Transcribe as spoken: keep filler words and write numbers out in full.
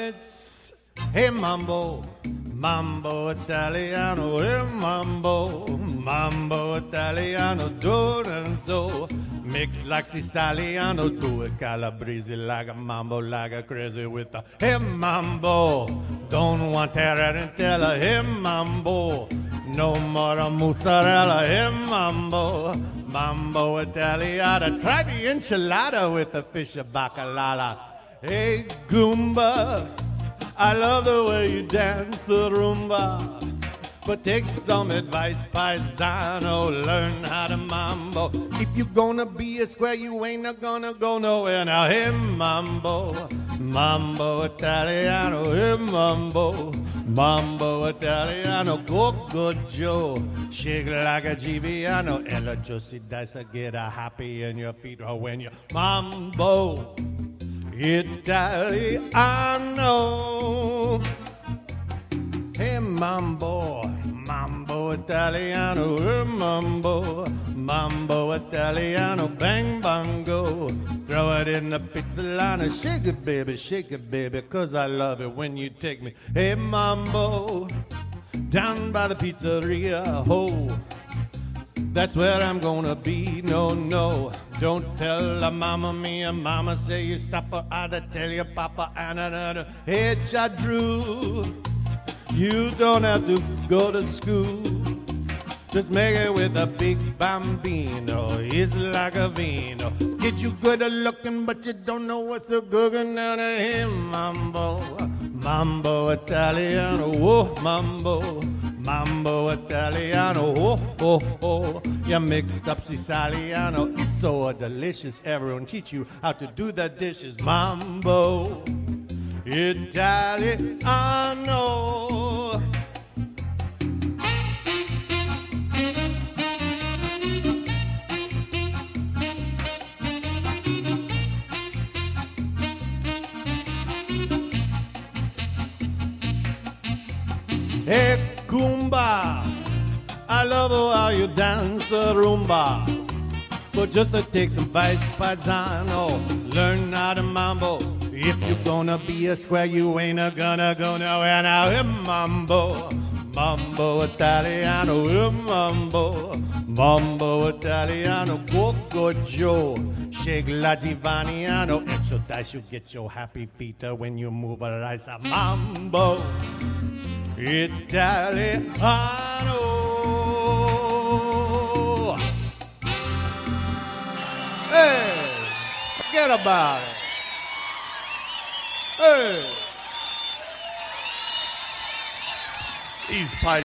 it's hey mambo, mambo Italiano, hey mambo, mambo Italiano, do and so. Mix like Siciliano, do it Calabrese like a mambo, like a crazy with the hey mambo. Don't want tarantella, hey mambo. No more mozzarella, hey mambo. Mambo Italiano, try the enchilada with the fish of bacalala. Hey Goomba, I love the way you dance the rumba. But take some advice, paisano, learn how to mambo. If you gonna be a square, you ain't not gonna go nowhere. Now, hey, mambo, mambo Italiano, hey, mambo, mambo Italiano, go, go, Joe. Shake like a Giviano, and a Josie Dicer, get a happy in your feet, or when you mambo Italiano. Hey mambo, mambo Italiano, hey mambo, mambo Italiano, bang bongo. Throw it in the pizzolano, shake it baby, shake it baby, cause I love it when you take me. Hey mambo, down by the pizzeria, ho. That's where I'm gonna be, no, no. Don't tell a mama mia, mama say you stop her, I'd tell you papa, and another. Hey Chadru, you don't have to go to school. Just make it with a big bambino. It's like a vino. Get you good at looking, but you don't know what's so good. Now to him, mambo, mambo Italiano, oh mambo, mambo Italiano, oh oh oh. You mixed up Siciliano. It's so delicious. Everyone teach you how to do the dishes. Mambo Italiano. Hey Goomba, I love how you dance the rumba. But just to take some vice paisano, learn how to mambo. If you're gonna be a square, you ain't a gonna go nowhere. Now, hey, mambo, mambo Italiano, hey, mambo, mambo Italiano, go, go, Joe, shake la Giovanniano. Exercise, you get your happy feet when you move a rice. Mambo Italiano. Hey, forget about it. Hey, these pipes.